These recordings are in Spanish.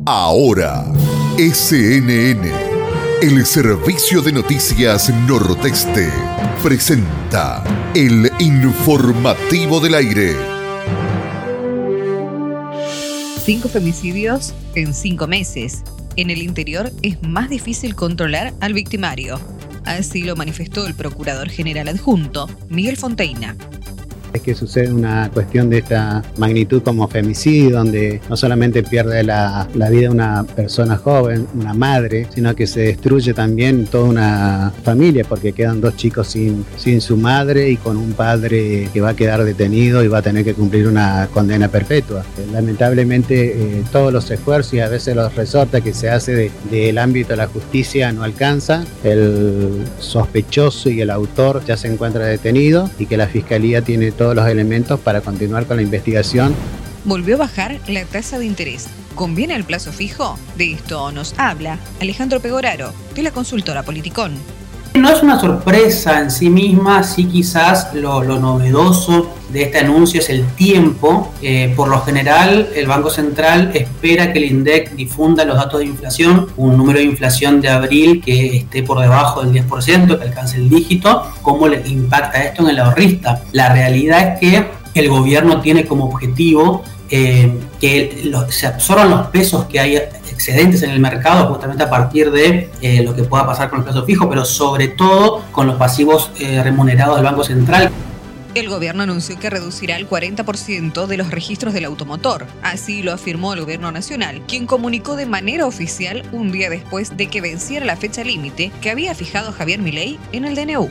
Ahora, SNN, el Servicio de Noticias Nordeste, presenta el informativo del aire. 5 femicidios en 5 meses. En el interior es más difícil controlar al victimario. Así lo manifestó el Procurador General Adjunto, Miguel Fonteina. Es que sucede una cuestión de esta magnitud como femicidio, donde no solamente pierde la vida una persona joven, una madre, sino que se destruye también toda una familia, porque quedan 2 chicos sin su madre y con un padre que va a quedar detenido y va a tener que cumplir una condena perpetua. Lamentablemente todos los esfuerzos y a veces los resortes que se hace del ámbito de la justicia no alcanza. El sospechoso y el autor ya se encuentra detenido y que la Fiscalía tiene todos los elementos para continuar con la investigación. Volvió a bajar la tasa de interés. ¿Conviene el plazo fijo? De esto nos habla Alejandro Pegoraro, de la consultora Politicón. No es una sorpresa en sí misma, sí quizás lo novedoso de este anuncio es el tiempo. Por lo general, el Banco Central espera que el INDEC difunda los datos de inflación, un número de inflación de abril que esté por debajo del 10%, que alcance el dígito. ¿Cómo le impacta esto en el ahorrista? La realidad es que el gobierno tiene como objetivo que se absorban los pesos que hay excedentes en el mercado, justamente a partir de lo que pueda pasar con el plazo fijo, pero sobre todo con los pasivos remunerados del Banco Central. El gobierno anunció que reducirá el 40% de los registros del automotor. Así lo afirmó el gobierno nacional, quien comunicó de manera oficial un día después de que venciera la fecha límite que había fijado Javier Milei en el DNU.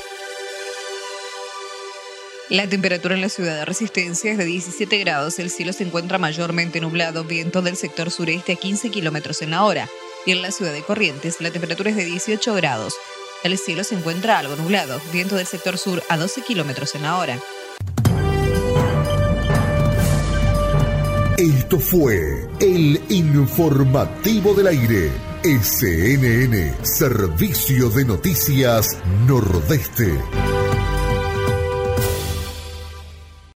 La temperatura en la ciudad de Resistencia es de 17 grados, el cielo se encuentra mayormente nublado, viento del sector sureste a 15 kilómetros en la hora. Y en la ciudad de Corrientes la temperatura es de 18 grados, el cielo se encuentra algo nublado, viento del sector sur a 12 kilómetros en la hora. Esto fue el informativo del aire. SNN, Servicio de Noticias Nordeste.